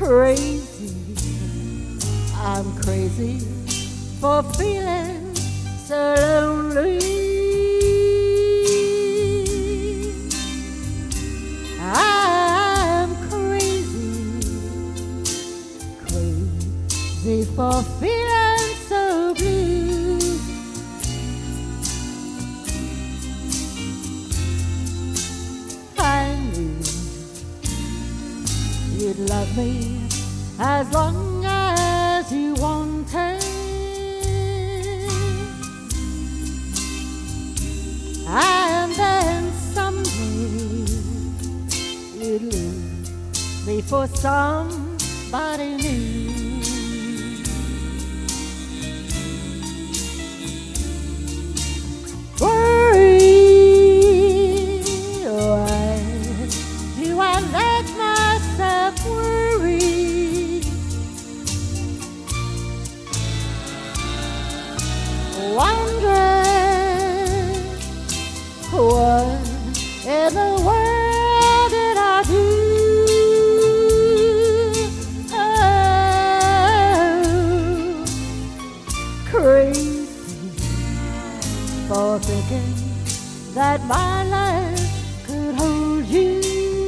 crazy. I'm crazy for feeling so lonely. I'm crazy, crazy for feeling so blue. I knew you'd love me as long as you wanted. And then someday you'd leave me for somebody new. Worry, why do I let myself worry? Wondering what in the world did I do? Oh, crazy for thinking that my life could hold you.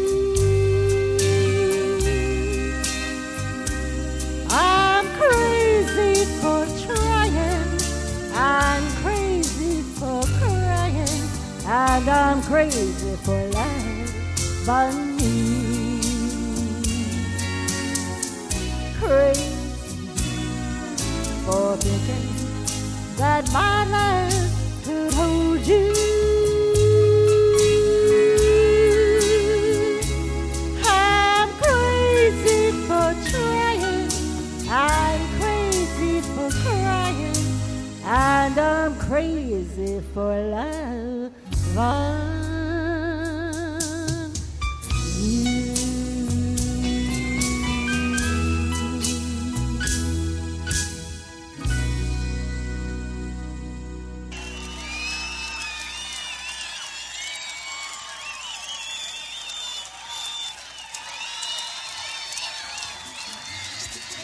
I'm crazy for trying, I'm crazy for crying, and I'm crazy for loving you. Crazy for thinking that my life could hold you. I'm crazy for trying, I'm crazy for crying, and I'm crazy for loving